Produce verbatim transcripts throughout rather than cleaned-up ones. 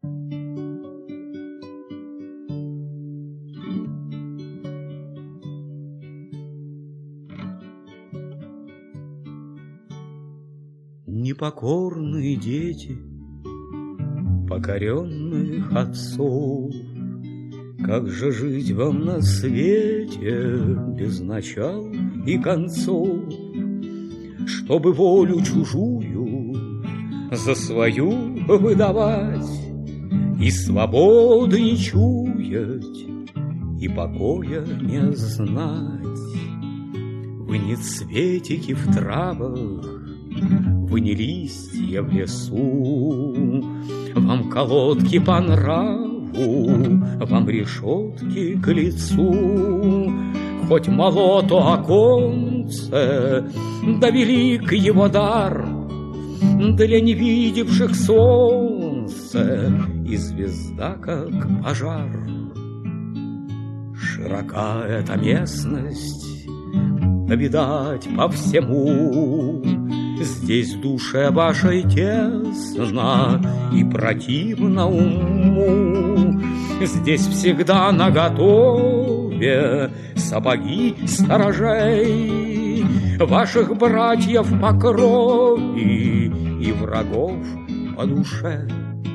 Непокорные дети покоренных отцов, как же жить вам на свете без начал и концов, чтобы волю чужую за свою выдавать, и свободы не чуять, и покоя не знать? Вы не цветики в травах, вы не листья в лесу, вам колодки по нраву, вам решетки к лицу. Хоть мало то оконце, да велик его дар для невидевших солнце, и звезда как пожар. Широка эта местность, видать по всему. Здесь в душе вашей тесно и противно уму. Здесь всегда наготове сапоги сторожей, ваших братьев по крови и врагов по душе.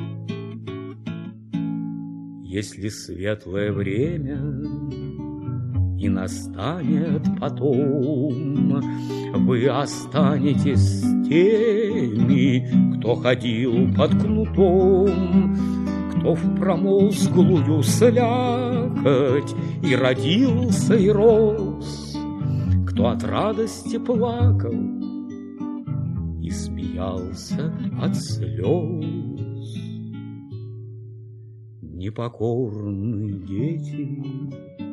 Если светлое время и настанет потом, вы останетесь с теми, кто ходил под кнутом, кто в промозглую слякоть и родился, и рос, кто от радости плакал и смеялся от слез. Непокорные дети